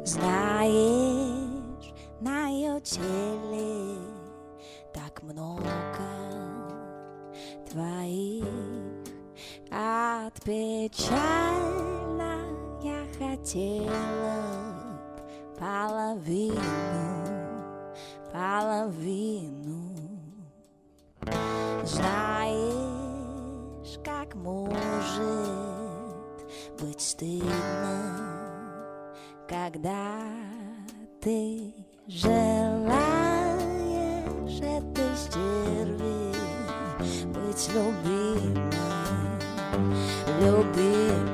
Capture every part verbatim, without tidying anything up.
Знаешь, на ее теле так много твоих отпечаток. Я хотела половину, половину. Знаешь, как может быть стыдно, когда ты желаешь этой стерве быть любимой, любимой.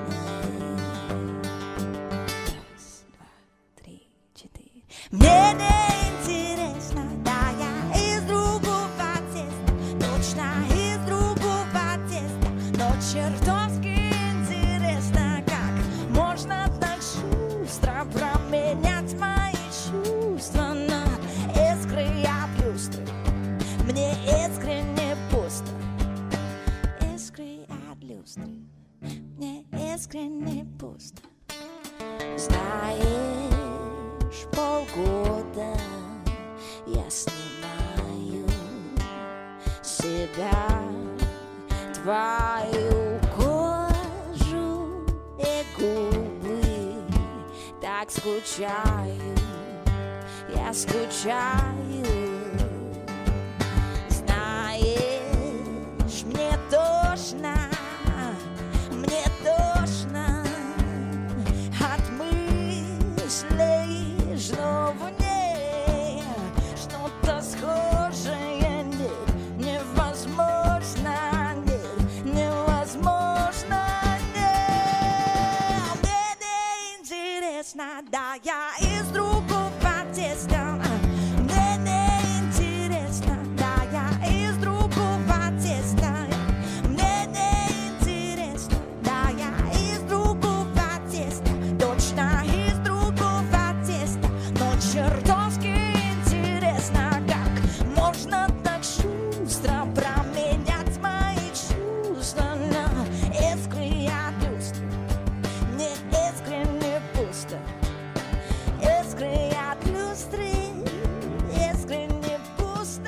Раз, два, три, четыре. Мне не интересно, да, я из другого теста, точно из другого теста, но чертовски интересно, как можно так шустро променять мои чувства на искры от люстры. Мне искренне пусто, искры от люстры, мне искренне пусто. Знаешь, полгода я снимаю себя, твою кожу и губы. Так скучаю, я скучаю. Знаешь, мне тошно, мне тошно от мыслей, что в ней что-то схожее. Нет, невозможно, нет, невозможно, нет. Мне не интересно, да, я из другого теста. Мне не интересно, да, я из другого теста. Мне не интересно, да, я из другого теста, точно из другого теста, но чертовски интересно, как можно так шустро променять мои чувства на искры от люстры. Мне искренне пусто, искры от люстры, искренне пусто.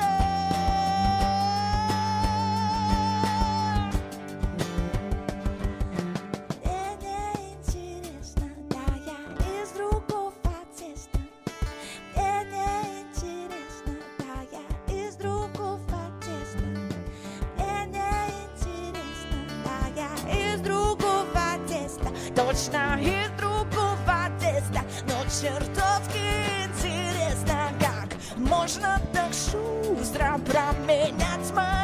Мне не интересно, да, я из другого теста. Мне не интересно, да, я из другого теста. Мне не интересно, да, я из другого теста, точно из другого теста, но чертовски интересно, как можно так шустро променять мои